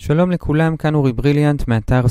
שלום לכולם, כאן אורי בריליאנט מאתר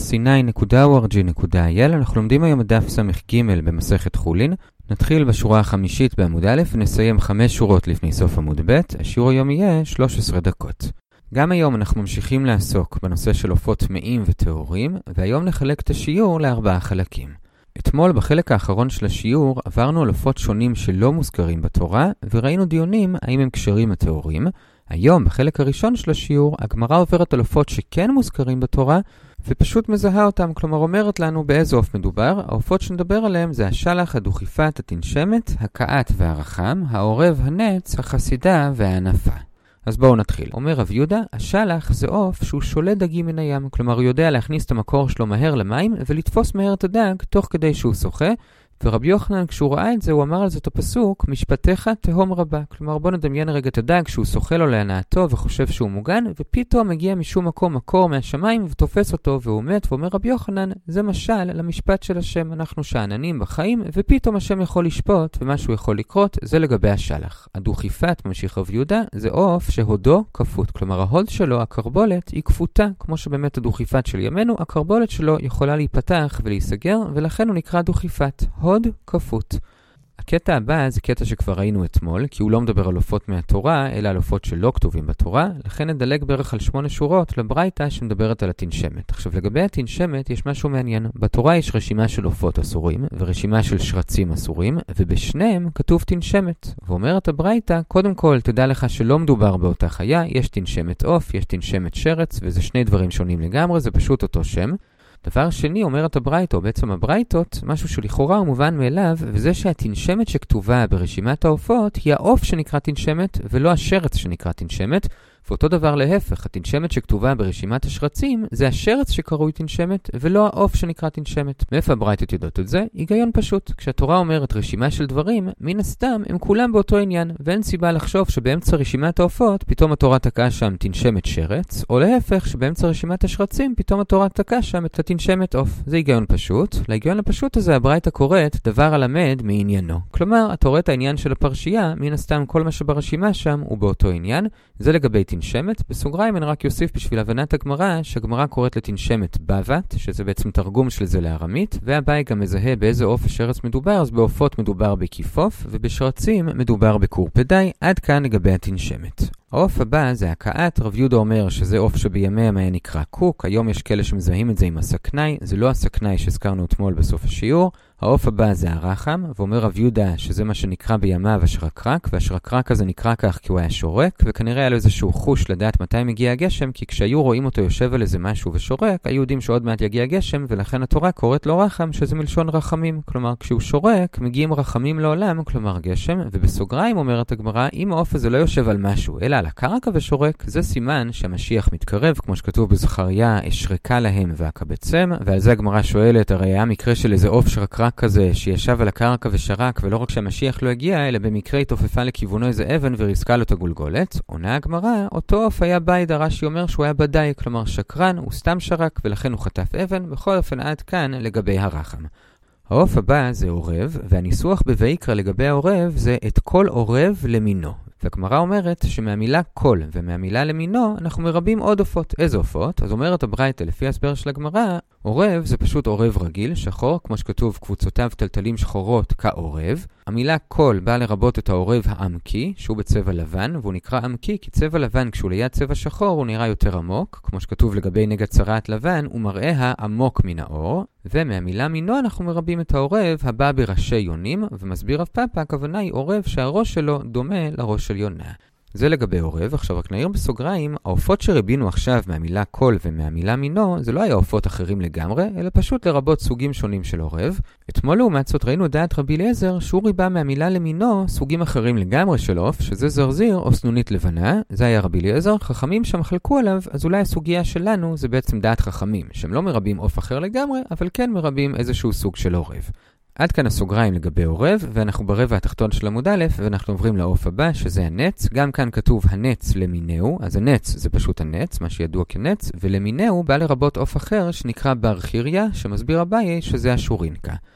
sinai.org.il. אנחנו לומדים היום דף ס"ג במסכת חולין. נתחיל בשורה החמישית בעמוד א' ונסיים 5 שורות לפני סוף עמוד ב'. השיעור היום יהיה 13 דקות. גם היום אנחנו ממשיכים לעסוק בנושא של עופות טמאים וטהורים, והיום נחלק את השיעור ל4 חלקים. אתמול בחלק האחרון של השיעור עברנו על עופות שונים שלא מוזכרים בתורה, וראינו דיונים האם הם כשרים הטהורים. היום, בחלק הראשון של השיעור, הגמרא עוברת על עופות שכן מוזכרים בתורה, ופשוט מזהה אותם, כלומר אומרת לנו באיזה עוף מדובר. העופות שנדבר עליהם זה השלח, הדוכיפת, התנשמת, הקעת והרחם, העורב, הנץ, החסידה והענפה. אז בואו נתחיל. אומר רב יהודה, השלח זה עוף שהוא שולט דגים מן הים, כלומר הוא יודע להכניס את המקור שלו מהר למים ולתפוס מהר את הדג תוך כדי שהוא שוחה. ורבי יוחנן כשהוא ראה את זה הוא אמר על זה את הפסוק משפטיך תהום רבה. כלומר בוא נדמיין רגע את הדג שהוא שוחה לו להנאתו וחושב שהוא מוגן, ופתאום מגיע משום מקום מקור מהשמיים ותופס אותו והוא מת. ואומר רבי יוחנן, זה משל למשפט של השם, אנחנו שאננים בחיים ופתאום השם יכול לשפוט ומשהו יכול לקרות. זה לגבי השלח. הדוכיפת, ממשיך רב יהודה, זה עוף שהודו כפות, כלומר ההוד שלו, הקרבולת, היא כפותה, כמו שבאמת הדוכיפת של ימינו, הקרבולת שלו יכולה להיפתח ולהיסגר, ולכן הוא נקרא דוכיפת, הוד כפות. הקטע הבא זה קטע שכבר ראינו אתמול, כי הוא לא מדבר על עופות מהתורה, אלא על עופות שלא כתובים בתורה, לכן נדלג בערך על 8 שורות לברייתא שמדברת על התנשמת. עכשיו לגבי התנשמת יש משהו מעניין. בתורה יש רשימה של עופות אסורים, ורשימה של שרצים אסורים, ובשניהם כתוב תנשמת. ואומרת הברייתא, קודם כל תדע לך שלא מדובר באותה חיה, יש תנשמת עוף, יש תנשמת שרץ, וזה שני דברים שונים לגמרי, זה פשוט אותו שם. דבר שני, אומרת הברייתא, או בעצם הברייתות, משהו שלכאורה הוא מובן מאליו, וזה שהתנשמת שכתובה ברשימת העופות היא העוף שנקרא תנשמת, ולא השרץ שנקרא תנשמת. ואותו דבר להפך, התנשמת שכתובה ברשימת השרצים זה השרץ שקרוי תנשמת, ולא העוף שנקרא תנשמת. מאיפה הברייתות יודעות את זה? היגיון פשוט. כשהתורה אומרת רשימה של דברים, מן הסתם הם כולם באותו עניין, ואין סיבה לחשוב שבאמצע רשימת העופות פתאום התורה תקעה שם תנשמת שרץ, או להפך שבאמצע רשימת השרצים פתאום התורה תקעה שם את התנשמת עוף. זה היגיון פשוט. להיגיון הפשוט הזה הברייתא קוראת דבר הלמד מעניינו. כלומר, אתה רואה את העניין של הפרשייה, מן הסתם כל מה שברשימה שם הוא באותו עניין. זה לגבי תנשמת. בסוגריים אני רק יוסיף בשביל הבנת הגמרא, שהגמרא קוראת לתנשמת בבת, שזה בעצם תרגום של זה לארמית, והבאי גם מזהה באיזה עוף השרץ מדובר, אז בעופות מדובר בכיפוף, ובשרצים מדובר בקורפדאי. עד כאן לגבי התנשמת. העוף הבא זה הקעת. רב יהודה אומר שזה עוף שבימיהם היה נקרא קוק, היום יש כאלה שמזהים את זה עם הסכנאי, זה לא הסכנאי שהזכרנו אתמול בסוף השיעור. העוף הבא זה הרחם, ואומר רב יהודה שזה מה שנקרא בימיו השרקרק, והשרקרק הזה נקרא כך כי הוא היה שורק, וכנראה היה לו איזשהו חוש לדעת מתי מגיע הגשם, כי כשהיו רואים אותו יושב על איזה משהו ושורק, היו יודעים שעוד מעט יגיע הגשם, ולכן התורה קוראת לו רחם, שזה מלשון רחמים. כלומר, כשהוא שורק, מגיעים רחמים לעולם, כלומר גשם. ובסוגריים אומרת הגמרא, אם העוף הזה לא יושב על משהו, אלא על הקרקע ושורק, זה סימן שהמשיח מתקרב, כמו שכתוב בזכריה, אשרקה להם והקבצם. ועל זה הגמרא שואלת, הרי היה מקרה של איזה עוף שרקרק כזה שישב על הקרקע ושרק, ולא רק שהמשיח לא הגיע, אלא במקרה התעופפה לכיוונו איזה אבן וריסקה לו את הגולגולת. עונה הגמרא, אותו עוף היה בייד, הרש"י אומר שהוא היה בדאי, כלומר שקרן, הוא סתם שרק ולכן הוא חטף אבן. בכל אופן עד כאן לגבי הרחם. העוף הבא זה עורב, והניסוח בויקרא לגבי העורב זה את כל עורב למינו. והגמרא אומרת שמהמילה כל ומהמילה למינו אנחנו מרבים עוד עופות. איזה עופות? אז אומרת הברייתא לפי ההסבר של הגמרא, עורב זה פשוט עורב רגיל, שחור, כמו שכתוב קבוצותיו טלטלים שחורות כעורב. המילה כל באה לרבות את העורב העמקי, שהוא בצבע לבן, והוא נקרא עמקי כי צבע לבן כשהוא ליד צבע שחור הוא נראה יותר עמוק, כמו שכתוב לגבי נגע צרעת לבן, הוא מראה העמוק מן האור. ומהמילה מינו אנחנו מרבים את העורב הבא בראשי יונים, ומסביר רב פאפא, הכוונה היא עורב שהראש שלו דומה לראש של יונה. זה לגבי עורב. עכשיו רק נעיר בסוגריים, העופות שרבינו עכשיו מהמילה כל ומהמילה מינו, זה לא היה עופות אחרים לגמרי, אלא פשוט לרבות סוגים שונים של עורב. אתמול לעומת זאת ראינו דעת רבי אליעזר שהוא ריבה מהמילה למינו סוגים אחרים לגמרי של עוף, שזה זרזיר או סנונית לבנה. זה היה רבי אליעזר, חכמים שם חלקו עליו, אז אולי הסוגיה שלנו זה בעצם דעת חכמים, שהם לא מרבים עוף אחר לגמרי, אבל כן מרבים איזשהו סוג של עורב. עד כאן הסוגריים לגבי עורב, ואנחנו ברבע התחתון של עמוד א', ואנחנו עוברים לעוף הבא, שזה הנץ. גם כאן כתוב הנץ למינהו, אז הנץ זה פשוט הנץ, מה שידוע כנץ, ולמינהו בא לרבות עוף אחר שנקרא בר חיריה, שמסביר אביי שזה השורינקה.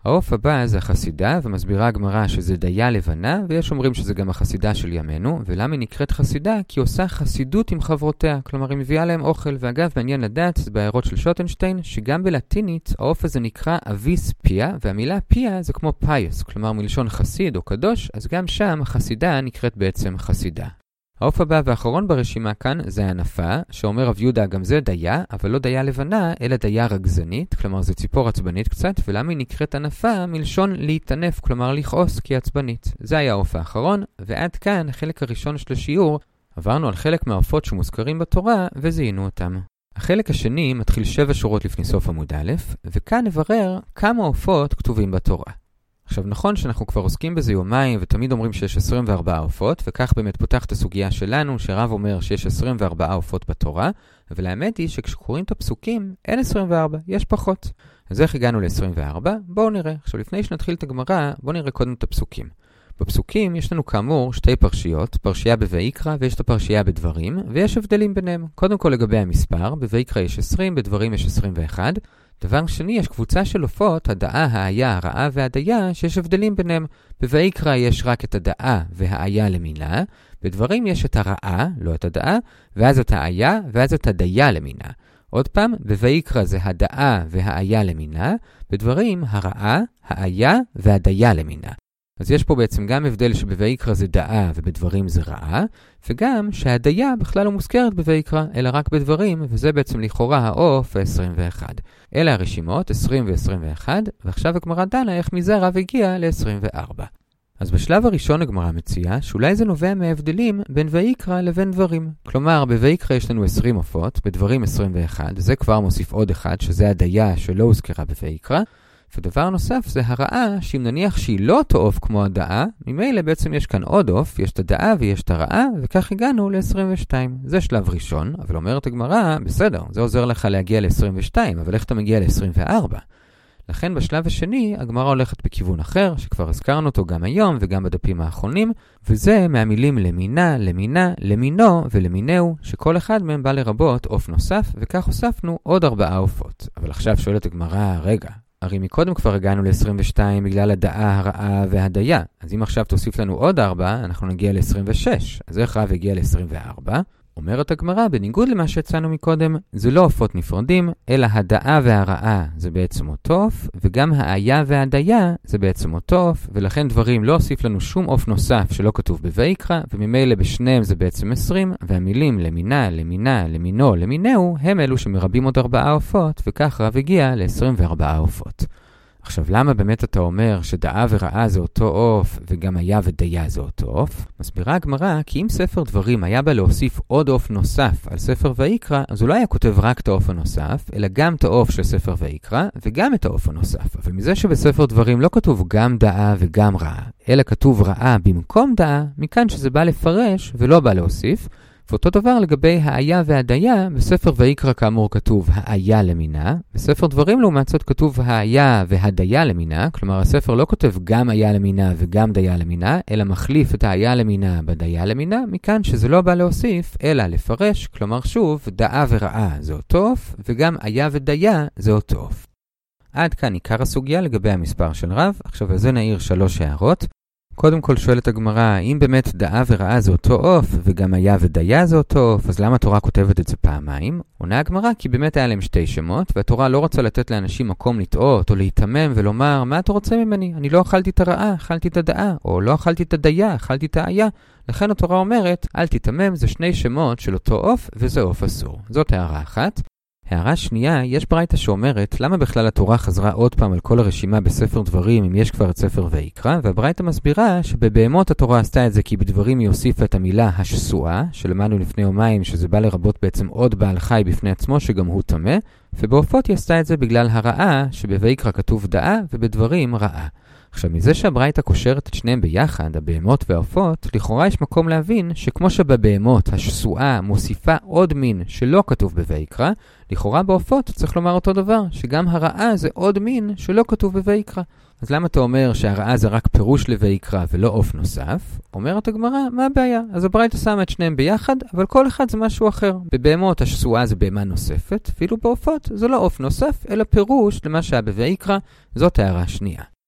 העוף הבא זה החסידה, ומסבירה הגמרא שזה דיה לבנה, ויש אומרים שזה גם החסידה של ימינו. ולמה היא נקראת חסידה? כי היא עושה חסידות עם חברותיה, כלומר היא מביאה להם אוכל. ואגב, מעניין לדעת, זה בהערות של שוטנשטיין, שגם בלטינית העוף הזה נקרא אביס פיה, והמילה פיה זה כמו פייס, כלומר מלשון חסיד או קדוש, אז גם שם החסידה נקראת בעצם חסידה. העוף הבא והאחרון ברשימה כאן זה הנפה, שאומר רב יהודה גם זה דיה, אבל לא דיה לבנה, אלא דיה רגזנית, כלומר זה ציפור עצבנית קצת, ולמה היא נקראת הנפה? מלשון להתענף, כלומר לכעוס כי עצבנית. זה היה העוף האחרון, ועד כאן החלק הראשון של השיעור, עברנו על חלק מהעופות שמוזכרים בתורה וזיהינו אותם. החלק השני מתחיל 7 שורות לפני סוף עמוד א', וכאן נברר כמה עופות כתובים בתורה. עכשיו נכון שאנחנו כבר עוסקים בזה יומיים ותמיד אומרים שיש 24 עופות, וכך באמת פותח את הסוגיה שלנו שרב אומר שיש 24 עופות בתורה, אבל האמת היא שכשקוראים את הפסוקים אין 24, יש פחות. אז איך הגענו ל-24? בואו נראה. עכשיו לפני שנתחיל את הגמרא, בואו נראה קודם את הפסוקים. בפסוקים יש לנו כאמור 2 פרשיות, פרשייה בויקרא ויש את הפרשייה בדברים, ויש הבדלים ביניהם. קודם כל לגבי המספר, בויקרא יש 20, בדברים יש 21. דבר שני, יש קבוצה של עופות, הדאה, האיה, הרעה והדיה, שיש הבדלים ביניהם. בויקרא יש רק את הדאה והאיה למינה, בדברים יש את הרעה, לא את הדאה, ואז את האיה, ואז את הדיה למינה. עוד פעם, בויקרא זה הדאה והאיה למינה, בדברים הרעה, האיה והדיה למינה. אז יש פה בעצם גם הבדל שבויקרא זה דאה ובדברים זה רעה, וגם שהדיה בכלל לא מוזכרת בויקרא, אלא רק בדברים, וזה בעצם לכאורה העוף ה-21. אלה הרשימות, 20 ו-21, ועכשיו הגמרא דנה איך מזה רב הגיע ל-24. אז בשלב הראשון הגמרא מציעה שאולי זה נובע מההבדלים בין ויקרא לבין דברים. כלומר, בויקרא יש לנו 20 עופות, בדברים 21, זה כבר מוסיף עוד אחד, שזה הדיה שלא הוזכרה בויקרא, ודבר נוסף זה הרעה, שאם נניח שהיא לא אותו עוף כמו הדאה, ממילא בעצם יש כאן עוד עוף, יש את הדאה ויש את הרעה, וכך הגענו ל-22. זה שלב ראשון, אבל אומרת הגמרא, בסדר, זה עוזר לך להגיע ל-22, אבל איך אתה מגיע ל-24? לכן בשלב השני, הגמרא הולכת בכיוון אחר, שכבר הזכרנו אותו גם היום וגם בדפים האחרונים, וזה מהמילים למינה, למינה, למינו ולמינהו, שכל אחד מהם בא לרבות עוף נוסף, וכך הוספנו עוד 4 עופות. אבל עכשיו שואלת הגמרא, רגע, הרי מקודם כבר הגענו ל-22 בגלל הדאה, הרעה והדיה. אז אם עכשיו תוסיף לנו עוד 4, אנחנו נגיע ל-26. אז איך רב הגיע ל-24? אומרת הגמרא, בניגוד למה שהצענו מקודם, זה לא עופות נפרדים, אלא הדאה והרעה זה בעצם אותו עוף, וגם האיה והדיה זה בעצם אותו עוף, ולכן דברים לא הוסיף לנו שום עוף נוסף שלא כתוב בויקרא, וממילא בשניהם זה בעצם 20, והמילים למינה, למינה, למינו, למינהו, הם אלו שמרבים עוד 4 עופות, וכך רב הגיע ל-24 עופות. עכשיו, למה באמת אתה אומר שדאה ורעה זה אותו עוף, וגם היה ודיה זה אותו עוף? מסבירה הגמרא, כי אם ספר דברים היה בא להוסיף עוד עוף נוסף על ספר ויקרא, אז הוא לא היה כותב רק את העוף הנוסף, אלא גם את העוף של ספר ויקרא, וגם את העוף הנוסף. אבל מזה שבספר דברים לא כתוב גם דאה וגם רעה, אלא כתוב רעה במקום דאה, מכאן שזה בא לפרש ולא בא להוסיף, ואותו דבר לגבי האיה והדיה, בספר ויקרא כאמור כתוב האיה למינה, בספר דברים לעומת זאת כתוב האיה והדיה למינה, כלומר הספר לא כותב גם איה למינה וגם דיה למינה, אלא מחליף את האיה למינה בדיה למינה, מכאן שזה לא בא להוסיף, אלא לפרש, כלומר שוב, דאה ורעה זה אותו עוף, וגם איה ודיה זה אותו עוף. עד כאן עיקר הסוגיה לגבי המספר של רב, עכשיו על זה נעיר 3 הערות. קודם כל שואלת הגמרא, אם באמת דאה ורעה זה אותו עוף, וגם היה ודיה זה אותו עוף, אז למה התורה כותבת את זה פעמיים? עונה הגמרא, כי באמת היה להם 2 שמות, והתורה לא רוצה לתת לאנשים מקום לטעות או להתמם ולומר, מה אתה רוצה ממני? אני לא אכלתי את הרעה, אכלתי את הדאה, או לא אכלתי את הדיה, אכלתי את האיה. לכן התורה אומרת, אל תתמם, זה 2 שמות של אותו עוף, וזה עוף אסור. זאת הערה אחת. הערה שנייה, יש ברייתא שאומרת למה בכלל התורה חזרה עוד פעם על כל הרשימה בספר דברים אם יש כבר את ספר ויקרא, והברייתא מסבירה שבבהמות התורה עשתה את זה כי בדברים היא הוסיפה את המילה השסועה, שלמדנו לפני יומיים שזה בא לרבות בעצם עוד בעל חי בפני עצמו שגם הוא טמא, ובעופות היא עשתה את זה בגלל הרעה שבויקרא כתוב דאה ובדברים רעה. עכשיו, מזה שהברייתא קושרת את שניהם ביחד, הבהמות והעופות, לכאורה יש מקום להבין שכמו שבבהמות השסועה מוסיפה עוד מין שלא כתוב בויקרא, לכאורה בעופות צריך לומר אותו דבר, שגם הרעה זה עוד מין שלא כתוב בויקרא. אז למה אתה אומר שהרעה זה רק פירוש לויקרא ולא עוף נוסף? אומרת הגמרא, מה הבעיה? אז הברייתא שמה את שניהם ביחד, אבל כל אחד זה משהו אחר. בבהמות השסועה זה בהמה נוספת, ואילו בעופות זה לא עוף נוסף, אלא פירוש למה שהיה בויקרא. זאת הערה שנייה.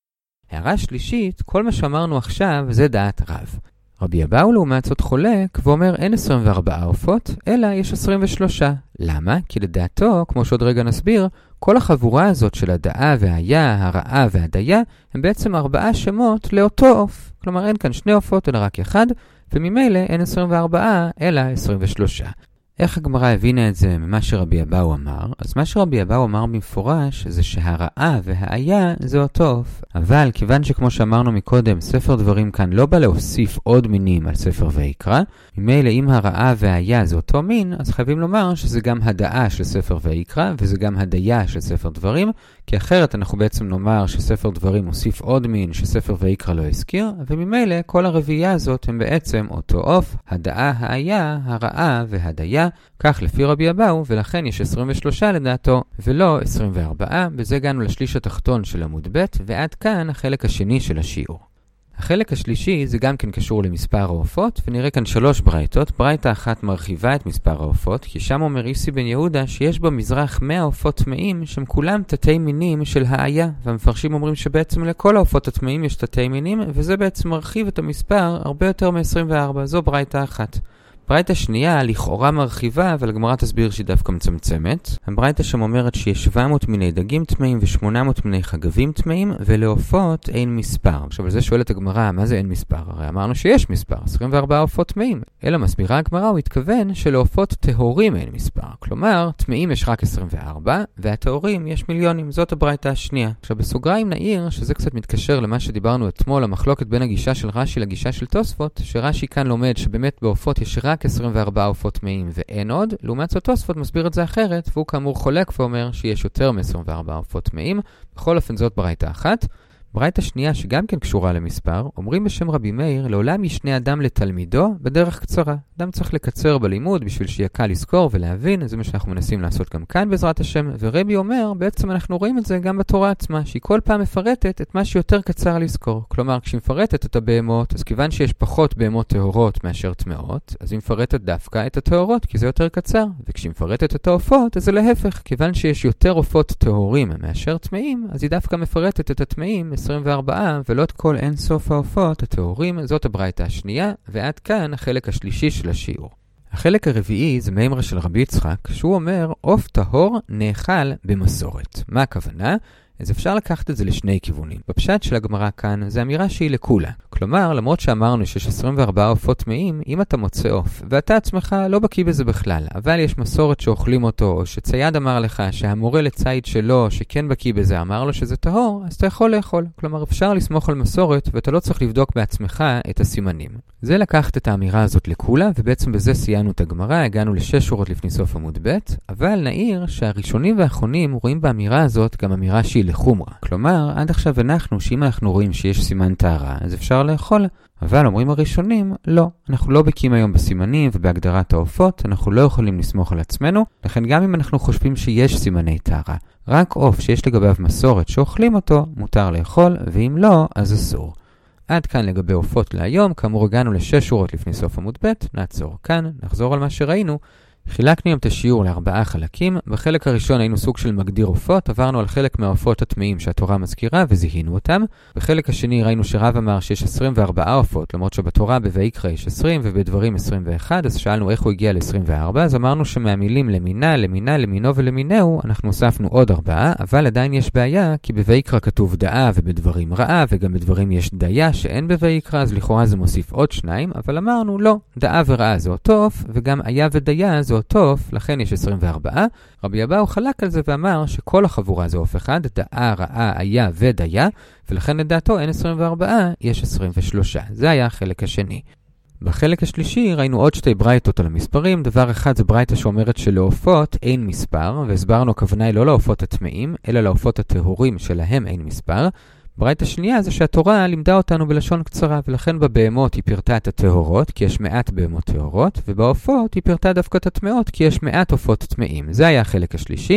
הערה שלישית, כל מה שאמרנו עכשיו זה דעת רב. רבי אבאו לעומת זאת חולק ואומר אין 24 עופות, אלא יש 23. למה? כי לדעתו, כמו שעוד רגע נסביר, כל החבורה הזאת של הדעה וההיה, הרעה והדיה, הם בעצם 4 שמות לאותו עוף. כלומר אין כאן 2 עופות אלא רק 1, וממילא אין 24 אלא 23. איך הגמרא הבינה את זה ממה שרבי אבאו אמר? אז מה שרבי אבאו אמר במפורש זה שהרעה וההיה זה אותו עוף. אבל כיוון שכמו שאמרנו מקודם, ספר דברים כאן לא בא להוסיף עוד מינים על ספר ויקרא, ממילא אם הרעה וההיה זה אותו מין, אז חייבים לומר שזה גם הדעה של ספר ויקרא, וזה גם הדיה של ספר דברים, כי אחרת אנחנו בעצם נאמר שספר דברים מוסיף עוד מין שספר ויקרא לא הזכיר, וממילא כל הרביעייה הזאת הם בעצם אותו עוף, הדעה, היה, הרעה והדיה, כך לפי רבי אבאו, ולכן יש 23 לדעתו, ולא 24, בזה הגענו לשליש התחתון של עמוד ב', ועד כאן החלק השני של השיעור. החלק השלישי זה גם כן קשור למספר העופות, ונראה כאן 3 ברייתות. ברייתה אחת מרחיבה את מספר העופות, כי שם אומר איסי בן יהודה שיש במזרח 100 עופות טמאים, שהם כולם תתי מינים של היה, והמפרשים אומרים שבעצם לכל העופות הטמאים יש תתי מינים, וזה בעצם מרחיב את המספר הרבה יותר מ-24, זו ברייתה אחת. ברייתא שנייה לכאורה מרחיבה, אבל הגמרא תסביר שהיא דווקא מצמצמת. הברייתא שם אומרת שיש 700 מיני דגים טמאים ו800 מיני חגבים טמאים, ולעופות אין מספר. עכשיו על זה שואלת הגמרא, מה זה אין מספר? הרי אמרנו שיש מספר, 24 עופות טמאים. אלא מסבירה הגמרא, הוא התכוון שלעופות טהורים אין מספר. כלומר, טמאים יש רק 24, והטהורים יש מיליונים. זאת הברייתא השנייה. עכשיו בסוגריים נעיר שזה קצת מתקשר למה שדיברנו אתמול, המחלוקת בין הגישה של רש"י לגישה של תוספות, שרש"י כאן לומד שבאמת בעופות יש רק 24 עופות טמאים ואין עוד. לעומת זאת תוספות מסביר את זה אחרת, והוא כאמור חולק ואומר שיש יותר מ-24 עופות טמאים. בכל אופן זאת ברייתא אחת. ברייתא שנייה שגם כן קשורה למספר, אומרים בשם רבי מאיר, לעולם ישנה אדם לתלמידו בדרך קצרה. אדם צריך לקצר בלימוד בשביל שיהיה קל לזכור ולהבין, זה מה שאנחנו מנסים לעשות גם כאן בעזרת השם. ורבי אומר, בעצם אנחנו רואים את זה גם בתורה עצמה, שהיא כל פעם מפרטת את מה שיותר קצר לזכור. כלומר, כשהיא מפרטת את הבהמות, אז כיוון שיש פחות בהמות טהורות מאשר טמאות, אז היא מפרטת דווקא את הטהורות, כי זה יותר קצר. וכשהיא מפרטת את העופות, אז זה להפך. כיוון שיש יותר עופות טהורים מאשר טמאים, אז היא דווקא מפרטת את הטמאים 24 ולא את כל אין סוף העופות הטהורים. זאת הברייתא השנייה, ועד כאן החלק השלישי של השיעור. החלק הרביעי זה מימרה של רבי יצחק, שהוא אומר עוף טהור נאכל במסורת. מה הכוונה? אז אפשר לקחת את זה לשני כיוונים. בפשט של הגמרא כאן זה אמירה שהיא לכולה. כלומר, למרות שאמרנו שיש 24 עופות טמאים, אם אתה מוצא עוף ואתה עצמך לא בקיא בזה בכלל, אבל יש מסורת שאוכלים אותו, או שצייד אמר לך שהמורה לצייד שלו שכן בקיא בזה אמר לו שזה טהור, אז אתה יכול לאכול. כלומר, אפשר לסמוך על מסורת ואתה לא צריך לבדוק בעצמך את הסימנים. זה לקחת את האמירה הזאת לכולה, ובעצם בזה סיינו את הגמרא, הגענו ל6 שורות לפני סוף עמוד ב', אבל נעיר שהראשונים והאחרונים רואים באמירה הזאת גם אמירה שהיא לחומרה. כלומר, עד עכשיו אנחנו, שאם אנחנו רואים שיש סימן טהרה, אז אפשר לאכול. אבל אומרים הראשונים, לא. אנחנו לא בקיאים היום בסימנים ובהגדרת העופות, אנחנו לא יכולים לסמוך על עצמנו, לכן גם אם אנחנו חושבים שיש סימני טהרה, רק עוף שיש לגביו מסורת שאוכלים אותו, מותר לאכול, ואם לא, אז אסור. עד כאן לגבי עופות להיום, כאמור הגענו ל6 שורות לפני סוף עמוד ב', נעצור כאן, נחזור על מה שראינו. חילקנו את השיעור ל4 חלקים. בחלק הראשון היינו סוג של מגדיר עופות, עברנו על חלק מהעופות הטמאים שהתורה מזכירה וזיהינו אותם. בחלק השני ראינו שרב אמר שיש 24 עופות, למרות שבתורה בויקרא יש 20 ובדברים 21, אז שאלנו איך הוא הגיע ל-24, אז אמרנו שמהמילים למינה, למינה, למינו ולמינהו, אנחנו הוספנו עוד 4, אבל עדיין יש בעיה, כי בויקרא כתוב דעה ובדברים רעה, וגם בדברים יש דיה שאין בויקרא, אז לכאורה זה מוסיף עוד 2, אבל אמרנו לא, דעה ורעה זה אותו עוף, וגם היה ודיה זה אותו עוף, לכן יש 24. רבי אבאו חלק על זה ואמר שכל החבורה זה עוף אחד, דעה, רעה, היה ודיה, ולכן לדעתו אין 24, יש 23. זה היה החלק השני. בחלק השלישי ראינו עוד 2 ברייתות על המספרים. דבר אחד זה ברייתה שאומרת שלעופות אין מספר, והסברנו הכוונה היא לא לעופות הטמאים, אלא לעופות הטהורים שלהם אין מספר. ברייתא שנייה זה שהתורה לימדה אותנו בלשון קצרה, ולכן בבהמות היא פירטה את הטהורות, כי יש מעט בהמות טהורות, ובעופות היא פירטה דווקא את הטמאות, כי יש מעט עופות טמאים. זה היה החלק השלישי.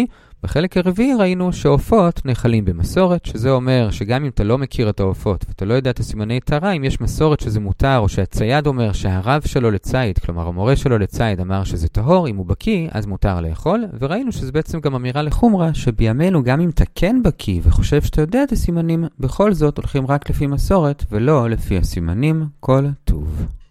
בחלק הרביעי ראינו שעופות נאכלים במסורת, שזה אומר שגם אם אתה לא מכיר את העופות ואתה לא יודע את הסימני טהרה, אם יש מסורת שזה מותר או שהצייד אומר שהרב שלו לצייד, כלומר המורה שלו לצייד אמר שזה טהור, אם הוא בקיא אז מותר לאכול, וראינו שזה בעצם גם אמירה לחומרה שבימינו גם אם אתה כן בקיא וחושב שאתה יודע את הסימנים, בכל זאת הולכים רק לפי מסורת ולא לפי הסימנים. כל טוב.